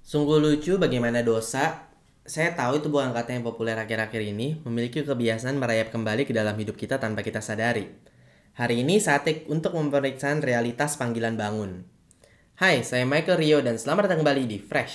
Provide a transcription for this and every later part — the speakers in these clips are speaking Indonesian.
Sungguh lucu bagaimana dosa, saya tahu itu bukan kata yang populer akhir-akhir ini, memiliki kebiasaan merayap kembali ke dalam hidup kita tanpa kita sadari. Hari ini saatnya untuk pemeriksaan realitas panggilan bangun. Hai, saya Michael Rio dan selamat datang kembali di Fresh.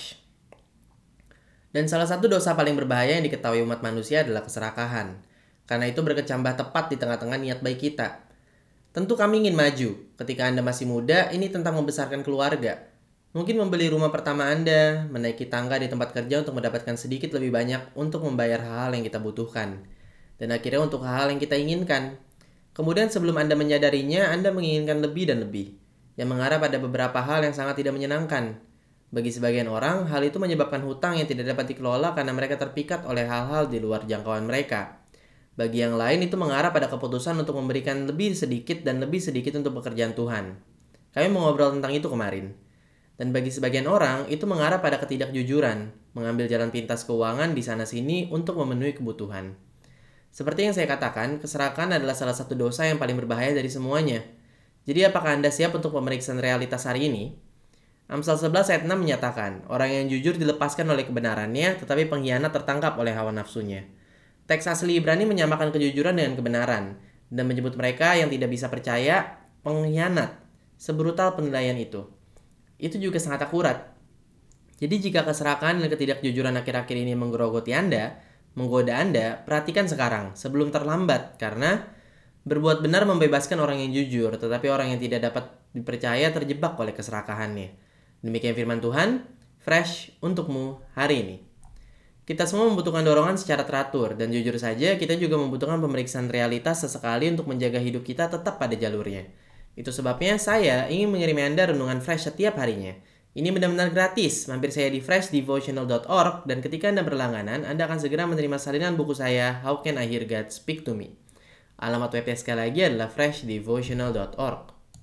Dan salah satu dosa paling berbahaya yang diketahui umat manusia adalah keserakahan. Karena itu berkecambah tepat di tengah-tengah niat baik kita. Tentu kami ingin maju. Ketika Anda masih muda, ini tentang membesarkan keluarga. Mungkin membeli rumah pertama Anda, menaiki tangga di tempat kerja untuk mendapatkan sedikit lebih banyak untuk membayar hal-hal yang kita butuhkan. Dan akhirnya untuk hal-hal yang kita inginkan. Kemudian sebelum Anda menyadarinya, Anda menginginkan lebih dan lebih. Yang mengarah pada beberapa hal yang sangat tidak menyenangkan. Bagi sebagian orang, hal itu menyebabkan hutang yang tidak dapat dikelola karena mereka terpikat oleh hal-hal di luar jangkauan mereka. Bagi yang lain itu mengarah pada keputusan untuk memberikan lebih sedikit dan lebih sedikit untuk pekerjaan Tuhan. Kami mengobrol tentang itu kemarin. Dan bagi sebagian orang, itu mengarah pada ketidakjujuran, mengambil jalan pintas keuangan di sana-sini untuk memenuhi kebutuhan. Seperti yang saya katakan, keserakahan adalah salah satu dosa yang paling berbahaya dari semuanya. Jadi apakah Anda siap untuk pemeriksaan realitas hari ini? Amsal 11 ayat 6 menyatakan, orang yang jujur dilepaskan oleh kebenarannya, tetapi pengkhianat tertangkap oleh hawa nafsunya. Teks asli Ibrani menyamakan kejujuran dengan kebenaran, dan menyebut mereka yang tidak bisa percaya pengkhianat, sebrutal penilaian itu. Itu juga sangat akurat. Jadi jika keserakahan dan ketidakjujuran akhir-akhir ini menggerogoti Anda, menggoda Anda, perhatikan sekarang, sebelum terlambat, karena berbuat benar membebaskan orang yang jujur, tetapi orang yang tidak dapat dipercaya terjebak oleh keserakahannya. Demikian firman Tuhan, fresh untukmu hari ini. Kita semua membutuhkan dorongan secara teratur, dan jujur saja kita juga membutuhkan pemeriksaan realitas sesekali untuk menjaga hidup kita tetap pada jalurnya. Itu sebabnya saya ingin mengirim Anda renungan fresh setiap harinya. Ini benar-benar gratis. Mampir saya di freshdevotional.org dan ketika Anda berlangganan, Anda akan segera menerima salinan buku saya How Can I Hear God Speak to Me. Alamat webnya sekali lagi adalah freshdevotional.org.